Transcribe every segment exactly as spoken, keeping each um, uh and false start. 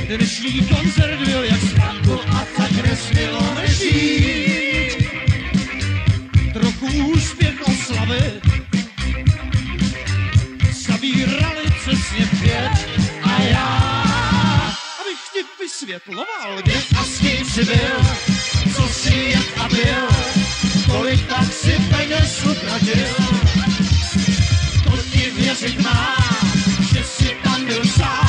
Dnešní koncert byl jak svatko a tak nesmělo nežít. Trochu úspěch oslavy zabírali přesně pět a já, abych ti vysvětloval, kde a s kým jsi byl, co jsi jet a byl, kolik tak si peněz utratil. To ti věřit má, že jsi tam byl sám.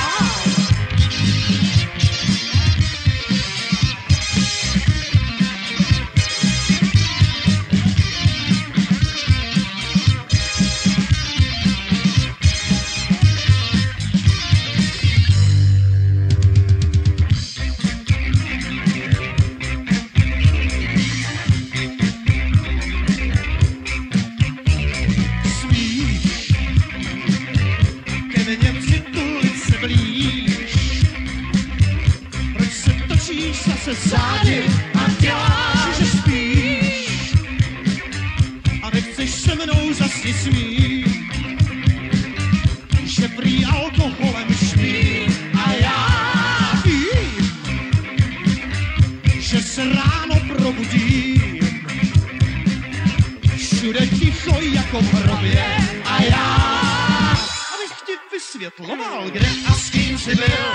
Se zády a děláš, že spíš a nechceš se mnou zas nic smít, že prý alkoholem špí a já vím, že se ráno probudím, všude ticho jako v hrobě a já, abych ti vysvětloval, kde a s kým jsi byl,